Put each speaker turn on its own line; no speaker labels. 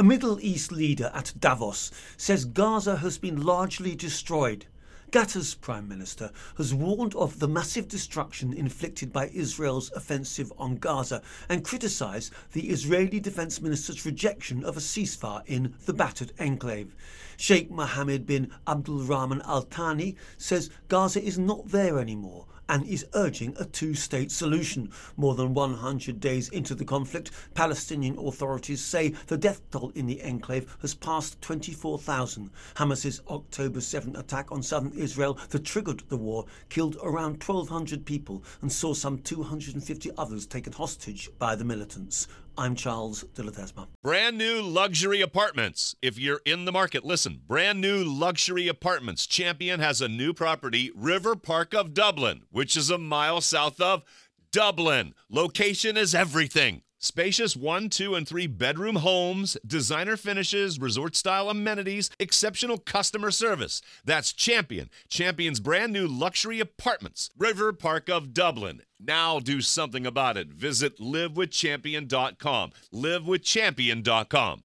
A Middle East leader at Davos says Gaza has been largely destroyed. Qatar's Prime Minister has warned of the massive destruction inflicted by Israel's offensive on Gaza and criticised the Israeli Defence Minister's rejection of a ceasefire in the battered enclave. Sheikh Mohammed bin Abdulrahman Al Thani says Gaza is not there anymore and is urging a two-state solution. More than 100 days into the conflict, Palestinian authorities say the death toll in the enclave has passed 24,000. Hamas's October 7 attack on southern Israel that triggered the war killed around 1,200 people and saw some 250 others taken hostage by the militants. I'm Charles de Ledesma.
Brand new luxury apartments. If you're in the market, listen. Brand new luxury apartments. Champion has a new property, River Park of Dublin, which is a mile south of Dublin. Location is everything. Spacious 1, 2, and 3 bedroom homes, designer finishes, resort-style amenities, exceptional customer service. That's Champion. Champion's brand new luxury apartments. River Park of Dublin. Now do something about it. Visit livewithchampion.com. livewithchampion.com.